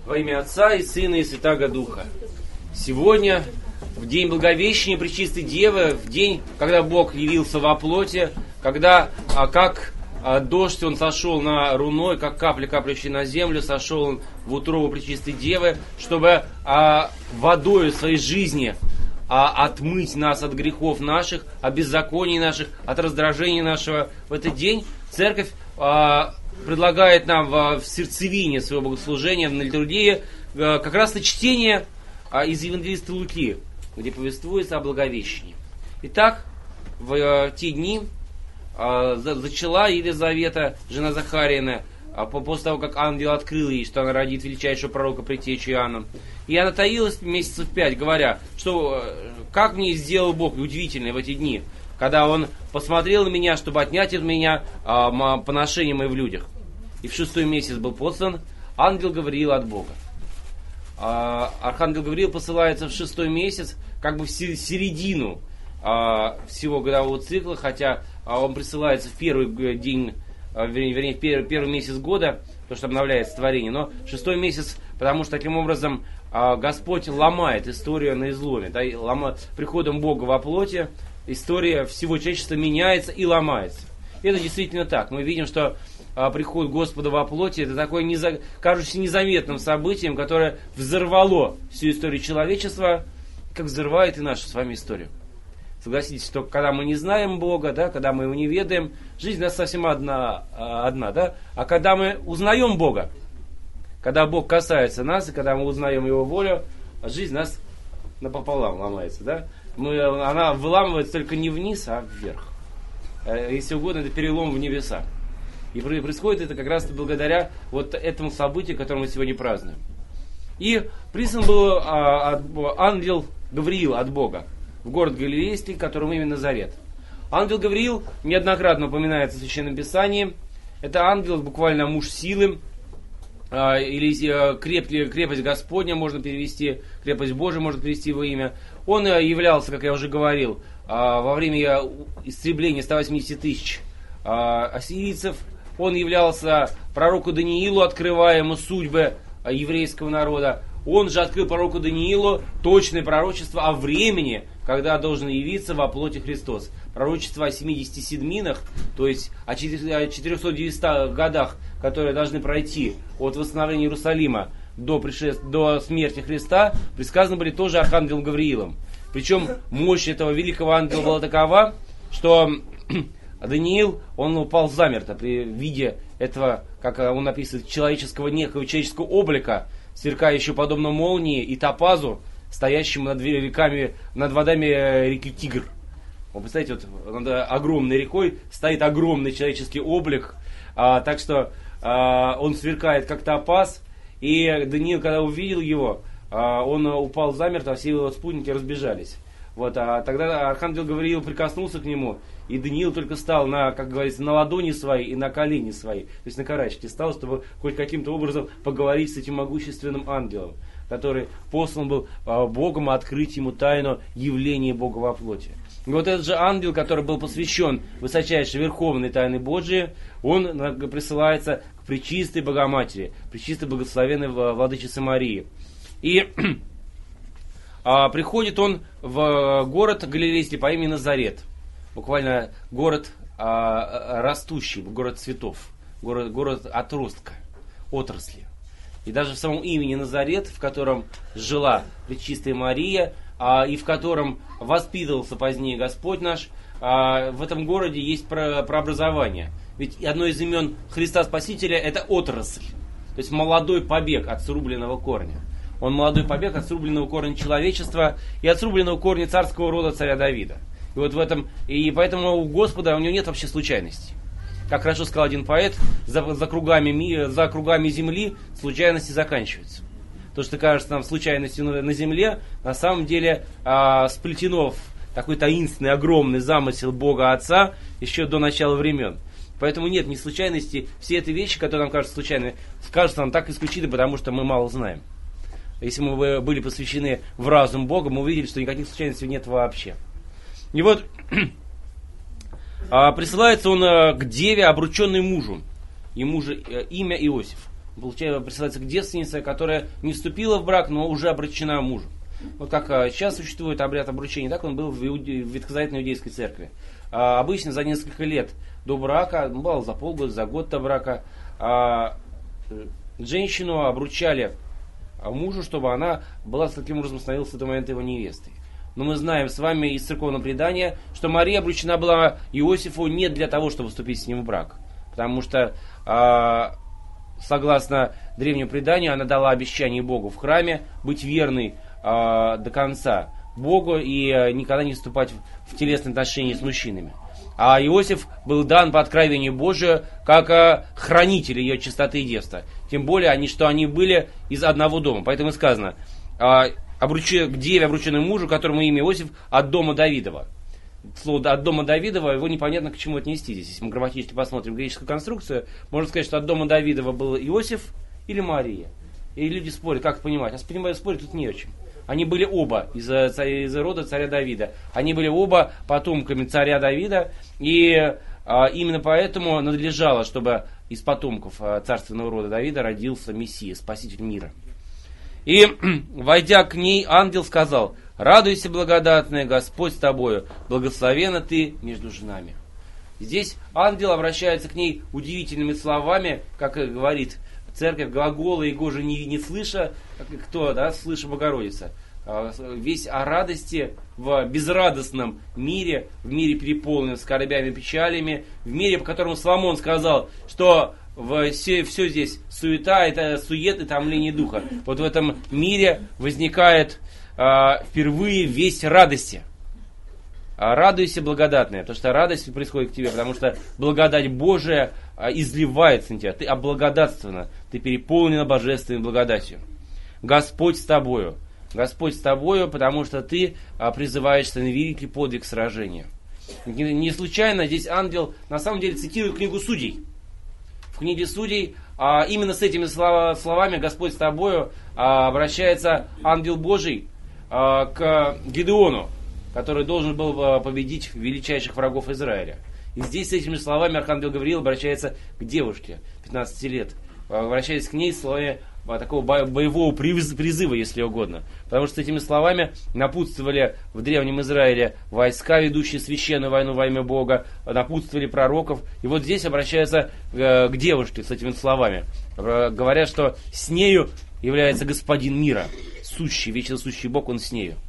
Во имя Отца и Сына и Святаго Духа. Сегодня, в день Благовещения Пречистой Девы, в день, когда Бог явился во плоти, когда, как дождь, он сошел на руной, как капли, каплящие на землю, сошел он в утробу Пречистой Девы, чтобы водою своей жизни отмыть нас от грехов наших, от беззаконий наших, от раздражения нашего. В этот день Церковь предлагает нам в сердцевине своего богослужения, на литургии, как раз на чтение из Евангелиста Луки, где повествуется о Благовещении. Итак, в те дни зачала Елизавета, жена Захарина, после того, как ангел открыл ей, что она родит величайшего пророка предтечи Иоанна. И она таилась месяцев 5, говоря, что как мне сделал Бог удивительное в эти дни, когда Он посмотрел на меня, чтобы отнять от меня поношение мои в людях. И в 6-й месяц был послан ангел Гавриил от Бога. Архангел Гавриил посылается в 6-й месяц, как бы в середину всего годового цикла, хотя он присылается в первый день, вернее, в первый месяц года, потому что обновляется творение, но 6-й месяц, потому что таким образом Господь ломает историю на изломе. Да, приходом Бога во плоти история всего человечества меняется и ломается. И это действительно так. Мы видим, что приход Господа во плоти — это такое кажущееся незаметным событием, которое взорвало всю историю человечества, как взрывает и нашу с вами историю. Согласитесь, что когда мы не знаем Бога, да, когда мы Его не ведаем, жизнь у нас совсем одна, да? А когда мы узнаем Бога, когда Бог касается нас, и когда мы узнаем Его волю, жизнь у нас напополам ломается. Да? Она выламывается только не вниз, а вверх. Если угодно, это перелом в небеса. И происходит это как раз благодаря вот этому событию, которое мы сегодня празднуем. И прислан был ангел Гавриил от Бога в город Галилейский, которым имя Назарет. Ангел Гавриил неоднократно упоминается в Священном Писании. Это ангел, буквально муж силы, или крепость Господня можно перевести, крепость Божия можно перевести его имя. Он являлся, как я уже говорил, во время истребления 180 тысяч ассирийцев. Он являлся пророку Даниилу, открывая ему судьбы еврейского народа. Он же открыл пророку Даниилу точное пророчество о времени, когда должен явиться во плоти Христос. Пророчество о 70 седминах, то есть о 490 годах, которые должны пройти от восстановления Иерусалима до смерти Христа, предсказаны были тоже архангелом Гавриилом. Причем мощь этого великого ангела была такова, что Даниил, он упал замертво при виде этого, как он описывает, некого человеческого облика, сверкающего подобно молнии и топазу, стоящему над водами реки Тигр. Вы представляете, вот над огромной рекой стоит огромный человеческий облик, так что он сверкает как топаз, и Даниил, когда увидел его, он упал замертво, а все его спутники разбежались. Вот, а тогда архангел Гавриил прикоснулся к нему, и Даниил только стал как говорится, на ладони свои и на колени свои, то есть на карачки стал, чтобы хоть каким-то образом поговорить с этим могущественным ангелом, который послан был Богом открыть ему тайну явления Бога во плоти. И вот этот же ангел, который был посвящен высочайшей верховной тайны Божией, он присылается к Пречистой Богоматери, Пречистой Благословенной Владычице Марии. И приходит он в город Галилейский по имени Назарет. Буквально город растущий, город цветов, город отростка, отрасли. И даже в самом имени Назарет, в котором жила Пречистая Мария, и в котором воспитывался позднее Господь наш, в этом городе есть прообразование. Ведь одно из имен Христа Спасителя — это отрасль, то есть молодой побег от срубленного корня. Он молодой побег от срубленного корня человечества и от срубленного корня царского рода царя Давида. И вот в этом, и поэтому у Господа, у него нет вообще случайностей. Как хорошо сказал один поэт, за кругами земли случайности заканчиваются. То, что кажется нам случайностью на земле, на самом деле сплетено в такой таинственный, огромный замысел Бога Отца еще до начала времен. Поэтому нет ни случайности. Все эти вещи, которые нам кажутся случайными, кажутся нам так исключительно, потому что мы мало знаем. Если мы были посвящены в разум Бога, мы увидели, что никаких случайностей нет вообще. И вот присылается он к деве, обрученной мужу. Ему же имя Иосиф. присылается к девственнице, которая не вступила в брак, но уже обручена мужу. Вот как сейчас существует обряд обручения, так он был в ветхозаветной иудейской церкви. Обычно за несколько лет до брака, бывало за полгода, за год до брака, женщину обручали мужу, чтобы она была таким образом, становилась в этот момент его невестой. Но мы знаем с вами из церковного предания, что Мария обручена была Иосифу не для того, чтобы вступить с ним в брак. Потому что, согласно древнему преданию, она дала обещание Богу в храме быть верной до конца Богу и никогда не вступать в телесные отношения с мужчинами. А Иосиф был дан по откровению Божию как хранитель ее чистоты и девства. Тем более, что они были из одного дома. Поэтому и сказано, к деве, обрученной мужу, которому имя Иосиф, от дома Давидова. Слово «от дома Давидова», его непонятно к чему отнести здесь. Если мы грамматически посмотрим греческую конструкцию, можно сказать, что от дома Давидова был Иосиф или Мария. И люди спорят, как это понимать. А спорить тут не о чем. Они были оба из рода царя Давида. Они были оба потомками царя Давида. И именно поэтому надлежало, чтобы из потомков царственного рода Давида родился Мессия, Спаситель мира. И, войдя к ней, ангел сказал: «Радуйся, благодатная, Господь с тобою, благословенна ты между женами». Здесь ангел обращается к ней удивительными словами, как говорит церковь, глаголы его же не слыша, кто, да, слыша Богородица. Весь о радости в безрадостном мире, в мире переполненном скорбями и печалями, в мире, по которому Соломон сказал, что все здесь суета, это сует и томление духа. Вот в этом мире возникает впервые весть радости. Радуйся, благодатная, потому что радость происходит к тебе, потому что благодать Божия изливается на тебя. Ты облагодатствована, ты переполнена божественной благодатью. Господь с тобою. Господь с тобою, потому что ты призываешься на великий подвиг сражения. Не случайно здесь ангел на самом деле цитирует книгу Судей. В книге Судей именно с этими словами «Господь с тобою» обращается ангел Божий к Гедеону, который должен был победить величайших врагов Израиля. И здесь с этими словами архангел Гавриил обращается к девушке 15 лет, обращаясь к ней словами такого боевого призыва, если угодно. Потому что с этими словами напутствовали в Древнем Израиле войска, ведущие священную войну во имя Бога, напутствовали пророков. И вот здесь обращаются к девушке с этими словами. Говорят, что с нею является Господин мира, сущий, вечно сущий Бог, он с нею.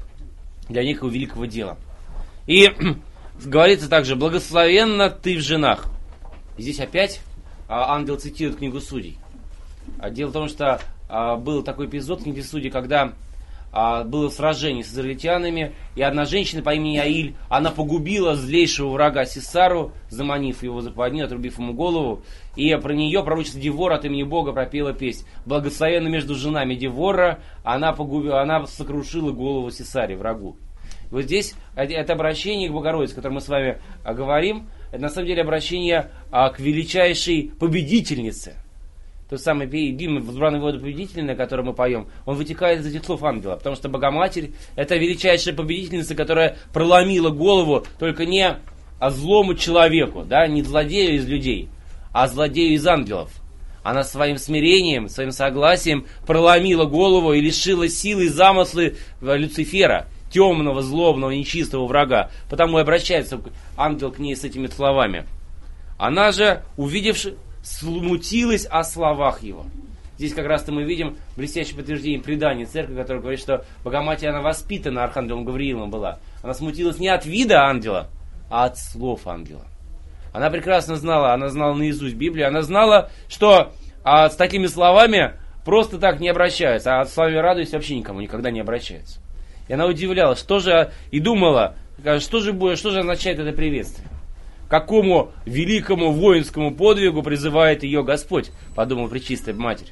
Для некого великого дела. И говорится также: «Благословенна ты в женах». И здесь опять ангел цитирует книгу Судей. Дело в том, что был такой эпизод в книге Судей, когда было сражение с израильтянами, и одна женщина по имени Аиль, она погубила злейшего врага Сисару, заманив его в западню, отрубив ему голову. И про нее пророчица Девора от имени Бога пропела песнь: «Благословенна между женами Девора, она сокрушила голову Сисаре, врагу». И вот здесь это обращение к Богородице, о котором мы с вами говорим, это на самом деле обращение к величайшей победительнице. Тот самый гимн «Возбранной воды победительная», который мы поем, он вытекает из этих слов ангела, потому что Богоматерь — это величайшая победительница, которая проломила голову только не злому человеку, да, не злодею из людей, а злодею из ангелов. Она своим смирением, своим согласием проломила голову и лишила силы и замыслы Люцифера, темного, злобного, нечистого врага. Потому и обращается ангел к ней с этими словами. Она же, увидевши, смутилась о словах его. Здесь как раз-то мы видим блестящее подтверждение предания церкви, которое говорит, что Богоматерь, она воспитана архангелом Гавриилом была. Она смутилась не от вида ангела, а от слов ангела. Она прекрасно знала, она знала наизусть Библию, она знала, что с такими словами просто так не обращаются, а с словами «радуйся» вообще никому никогда не обращается. И она удивлялась, и думала, что же означает это приветствие. Какому великому воинскому подвигу призывает ее Господь, подумал Пречистая Матерь.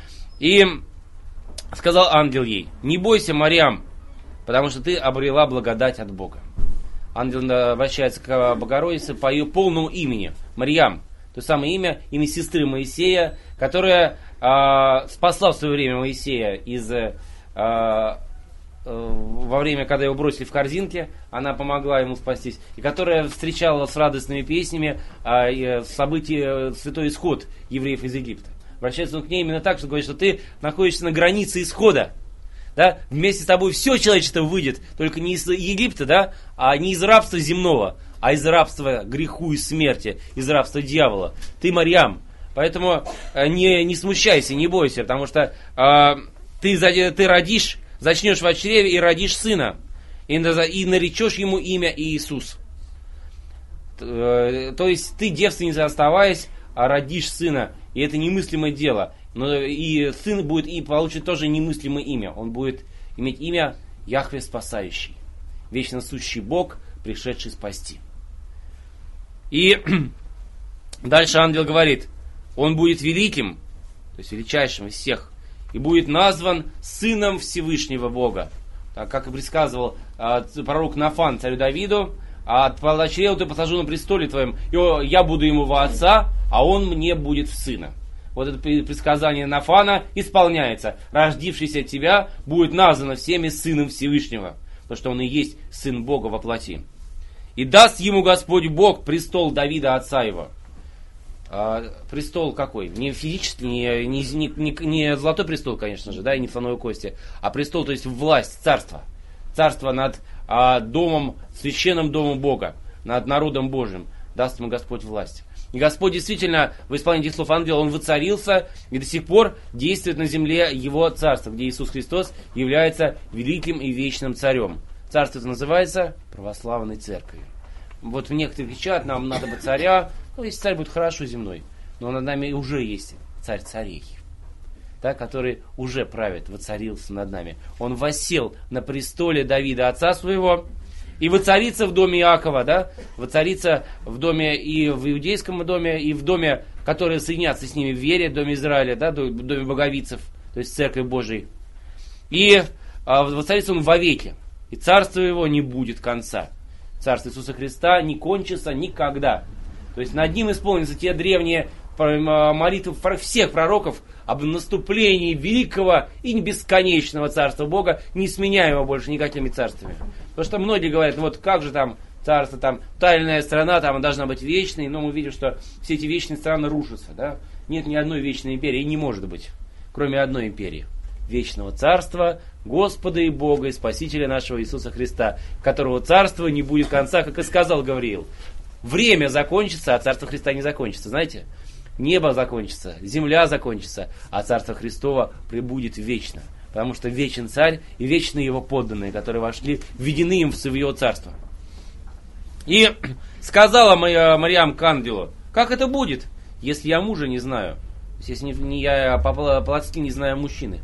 И сказал ангел ей: «Не бойся, Марьям, потому что ты обрела благодать от Бога». Ангел обращается к Богородице по ее полному имени, Марьям. То самое имя сестры Моисея, которая спасла в свое время Моисея во время, когда его бросили в корзинке, она помогла ему спастись, и которая встречала с радостными песнями события святой исход евреев из Египта. Обращается он к ней именно так, что говорит, что ты находишься на границе исхода. Да? Вместе с тобой все человечество выйдет, только не из Египта, да? А не из рабства земного, а из рабства греху и смерти, из рабства дьявола. Ты Марьям. Поэтому не смущайся, не бойся, потому что ты родишь, зачнешь в чреве и родишь сына, и наречешь ему имя Иисус. То есть ты, девственница, оставаясь, родишь сына, и это немыслимое дело. Но и сын будет и получит тоже немыслимое имя. Он будет иметь имя Яхве Спасающий, вечно сущий Бог, пришедший спасти. И дальше ангел говорит, он будет великим, то есть величайшим из всех, и будет назван сыном Всевышнего Бога. Так, как и предсказывал пророк Нафан царю Давиду, от чрева ты посажу на престоле твоем, и я буду ему во отца, а он мне будет в сына. Вот это предсказание Нафана исполняется. Рождившийся от тебя будет назван всеми сыном Всевышнего, потому что он и есть сын Бога во плоти. И даст ему Господь Бог престол Давида отца его. Престол какой? Не физический, не золотой престол, конечно же, да, и не слоновой кости, а престол, то есть власть, царство. Царство над домом, священным домом Бога, над народом Божьим. Даст ему Господь власть. И Господь действительно, в исполнении этих слов ангела, Он воцарился, и до сих пор действует на земле Его царство, где Иисус Христос является великим и вечным царем. Царство это называется православной церковью. Вот в некоторых кричат, нам надо бы царя, если царь будет хорошо земной, но над нами уже есть царь царей, да, который уже правит, воцарился над нами. Он воссел на престоле Давида, отца своего, и воцарится в доме Иакова, да, воцарится в доме и в иудейском доме, и в доме, которые соединятся с ними в вере, в доме Израиля, да, в доме боговицев, то есть Церкви Божией. И воцарится он вовеки, и царство его не будет конца. Царство Иисуса Христа не кончится никогда. То есть над ним исполнятся те древние молитвы всех пророков об наступлении великого и бесконечного Царства Бога, не сменяемого больше никакими царствами. Потому что многие говорят, вот как же там царство, там тайная страна, там должна быть вечной, но мы видим, что все эти вечные страны рушатся. Да? Нет ни одной вечной империи, и не может быть, кроме одной империи. Вечного царства Господа и Бога и Спасителя нашего Иисуса Христа, которого царства не будет конца, как и сказал Гавриил. Время закончится, а царство Христа не закончится. Знаете, небо закончится, земля закончится, а царство Христово пребудет вечно. Потому что вечен царь и вечны его подданные, которые вошли, введены им в его царство. И сказала Марьям к ангелу, как это будет, если я мужа не знаю, если я по плотски не знаю мужчины.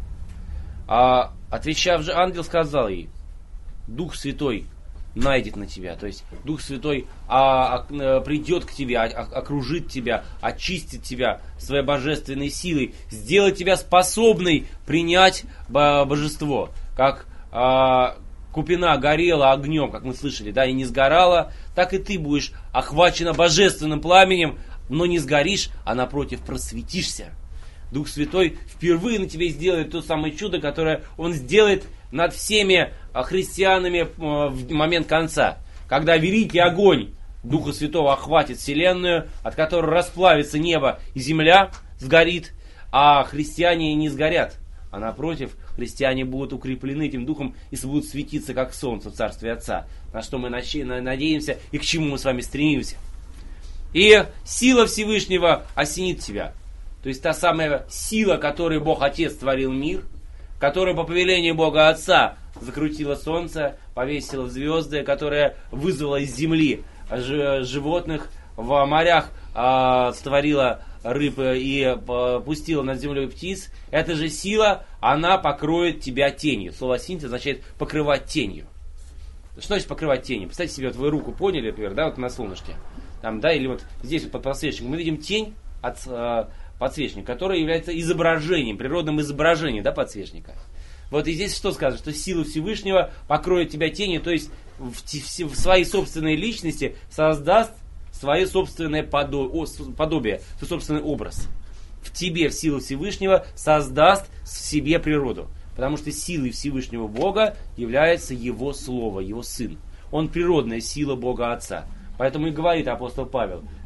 А отвечав же, ангел сказал ей, Дух Святой найдет на тебя. То есть Дух Святой придет к тебе, окружит тебя, очистит тебя своей божественной силой, сделает тебя способной принять божество. Как купина горела огнем, как мы слышали, да, и не сгорала, так и ты будешь охвачена божественным пламенем, но не сгоришь, а напротив просветишься. Дух Святой впервые на тебе сделает то самое чудо, которое Он сделает над всеми христианами в момент конца. Когда великий огонь Духа Святого охватит вселенную, от которой расплавится небо и земля, сгорит, а христиане не сгорят. А напротив, христиане будут укреплены этим Духом и будут светиться, как солнце в Царстве Отца. На что мы надеемся и к чему мы с вами стремимся. И сила Всевышнего осенит тебя. То есть та самая сила, которой Бог Отец творил мир, которая по повелению Бога Отца закрутила солнце, повесила звезды, которая вызвала из земли животных, в морях створила рыб и пустила над землей птиц. Эта же сила, она покроет тебя тенью. Слово «синтез» означает покрывать тенью. Что значит покрывать тенью? Представьте себе, вот вы руку поняли, например, да, вот на солнышке, там, да, или вот здесь вот под подсвечником, мы видим тень от подсвечника, который является изображением, природным изображением, да, подсвечника. Вот и здесь что сказано, что сила Всевышнего покроет тебя тенью, то есть в своей собственной личности создаст свое собственное подобие, свой собственный образ. В тебе, в силу Всевышнего, создаст в себе природу. Потому что силой Всевышнего Бога является Его Слово, Его Сын. Он природная сила Бога Отца. Поэтому и говорит апостол Павел,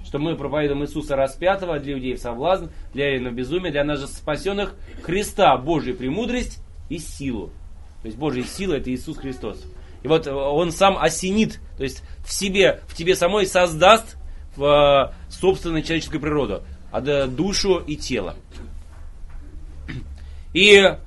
что мы проповедуем Иисуса распятого, для иудеев соблазн, для эллинов безумие, для нас же спасенных Христа, Божию премудрость и силу. То есть Божья сила — это Иисус Христос. И вот Он сам осенит, то есть в тебе самой создаст собственную человеческую природу, душу и тело. И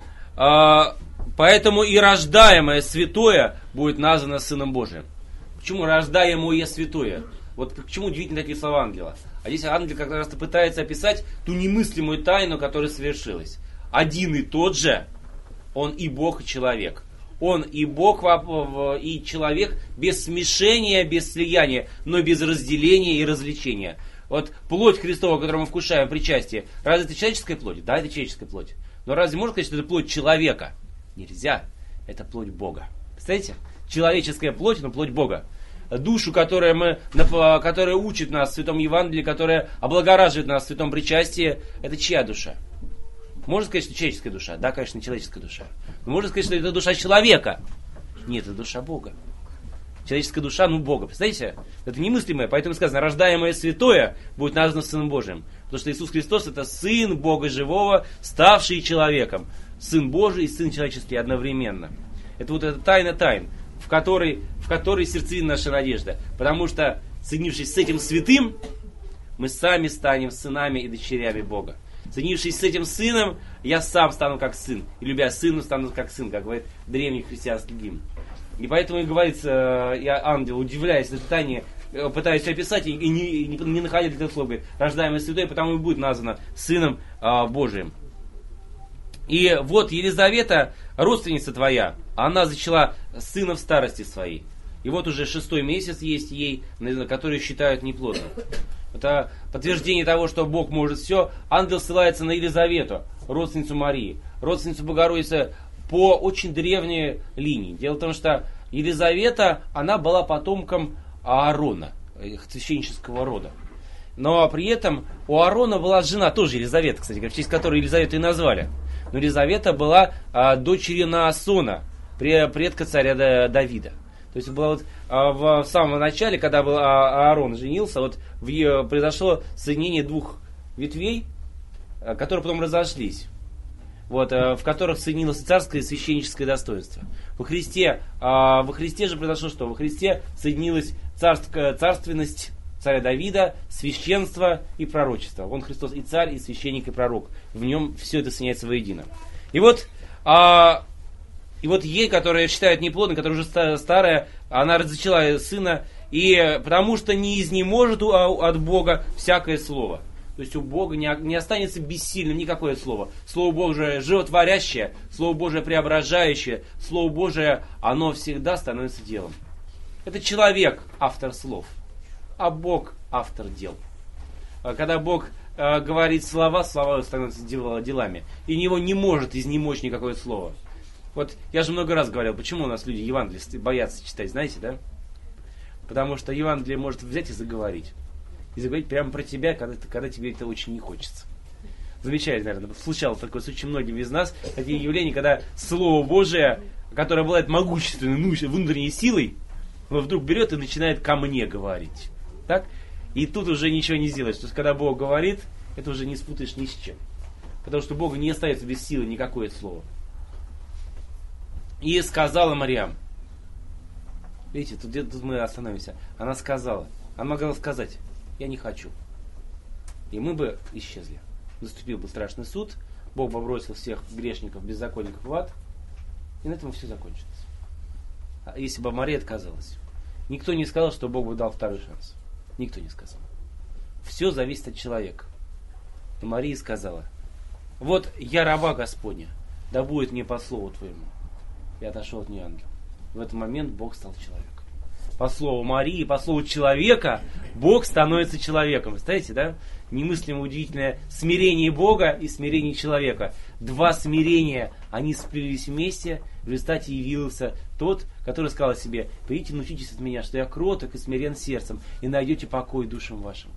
поэтому и рождаемое святое будет названо Сыном Божиим. Почему рождаемое святое? Вот почему удивительны такие слова ангела. А здесь ангел как раз пытается описать ту немыслимую тайну, которая совершилась. Один и тот же, он и Бог, и человек. Он и Бог, и человек без смешения, без слияния, но без разделения и развлечения. Вот плоть Христова, которую мы вкушаем в причастии, разве это человеческая плоть? Да, это человеческая плоть. Но разве можно сказать, что это плоть человека? Нельзя. Это плоть Бога. Представляете? Человеческая плоть, но плоть Бога. Душу, которая учит нас в Святом Евангелии, которая облагораживает нас в Святом Причастии, это чья душа? Можно сказать, что человеческая душа? Да, конечно, человеческая душа. Но можно сказать, что это душа человека? Нет, это душа Бога. Человеческая душа, Бога. Представляете? Это немыслимое. Поэтому сказано, рождаемое святое будет названо Сыном Божиим. Потому что Иисус Христос — это Сын Бога Живого, ставший человеком. Сын Божий и Сын человеческий одновременно. Это вот эта тайна тайн, в которой сердцевина наша надежда. Потому что, соединившись с этим святым, мы сами станем сынами и дочерями Бога. Соединившись с этим сыном, я сам стану как сын. И любя сына, стану как сын, как говорит древний христианский гимн. И поэтому и говорится, ангел, удивляясь этой тайне, пытаясь ее описать, и не находя для этого слова, говорит, рождаемое святое, потому и будет названо Сыном Божиим. И вот Елизавета, родственница твоя, она зачала сына в старости своей. И вот уже 6-й месяц есть ей, который считают неплодным. Это подтверждение того, что Бог может все. Ангел ссылается на Елизавету, родственницу Марии, родственницу Богородицы по очень древней линии. Дело в том, что Елизавета, она была потомком Аарона, священнического рода. Но при этом у Аарона была жена, тоже Елизавета, кстати, в честь которой Елизавету и назвали. Но Елизавета была дочерью Наасона, предка царя Давида. То есть было вот в самом начале, когда был Аарон женился, вот произошло соединение двух ветвей, которые потом разошлись, вот, в которых соединилось царское и священническое достоинство. Во Христе же произошло что? Во Христе соединилась царственность царя Давида, священство и пророчество. Он Христос и царь, и священник, и пророк. В нем все это соединяется воедино. И вот ей, которая считают неплодной, которая уже старая, она зачала сына, и потому что не изнеможет от Бога всякое слово. То есть у Бога не останется бессильным никакое слово. Слово Божие животворящее, Слово Божие преображающее, Слово Божие, оно всегда становится делом. Это человек автор слов, а Бог автор дел. Когда Бог говорит слова становятся делами. И него не может изнемочь никакое слово. Вот я же много раз говорил, почему у нас люди Евангелие боятся читать, знаете, да? Потому что Евангелие может взять и заговорить. И заговорить прямо про тебя, когда тебе это очень не хочется. Замечательно, наверное, случалось такое с очень многими из нас, такие явления, когда Слово Божие, которое обладает могущественной внутренней силой, оно вдруг берет и начинает ко мне говорить. Так? И тут уже ничего не сделаешь. То есть, когда Бог говорит, это уже не спутаешь ни с чем. Потому что Богу не остается без силы никакое слово. И сказала Марьям. Видите, тут мы остановимся. Она сказала. Она могла сказать, я не хочу. И мы бы исчезли. Наступил бы страшный суд. Бог бы бросил всех грешников, беззаконников в ад. И на этом все закончилось. А если бы Мария отказалась? Никто не сказал, что Бог бы дал второй шанс. Никто не сказал. Все зависит от человека. И Мария сказала, вот я раба Господня, да будет мне по слову твоему. И отошел от нее ангел. В этот момент Бог стал человеком. По слову Марии, по слову человека, Бог становится человеком. Представляете, да? Немыслимо удивительное смирение Бога и смирение человека. Два смирения, они сплелись вместе. В результате явился тот, который сказал о себе, придите, научитесь от меня, что я кроток и смирен сердцем, и найдете покой душам вашим.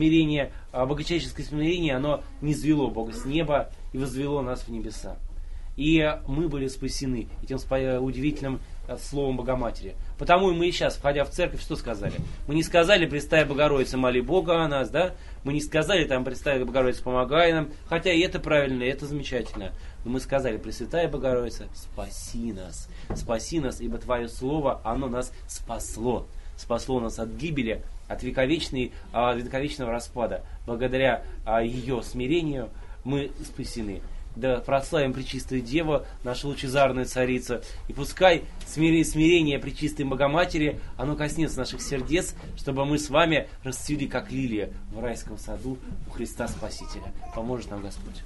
Смирение, богочеловеческое смирение, оно низвело Бога с неба и возвело нас в небеса. И мы были спасены этим удивительным словом Богоматери. Потому и мы сейчас, входя в церковь, что сказали? Мы не сказали: Пресвятая Богородица, моли Бога о нас, да? Мы не сказали: там, Пресвятая Богородица, помогай нам. Хотя и это правильно, и это замечательно. Но мы сказали: Пресвятая Богородица, спаси нас. Спаси нас, ибо Твое Слово, оно нас спасло. Спасло нас от гибели, от вековечного распада. Благодаря ее смирению мы спасены. Да прославим Пречистую Деву, нашу лучезарную царицу. И пускай смирение Пречистой Богоматери, оно коснется наших сердец, чтобы мы с вами расцвели, как лилия в райском саду у Христа Спасителя. Поможет нам Господь.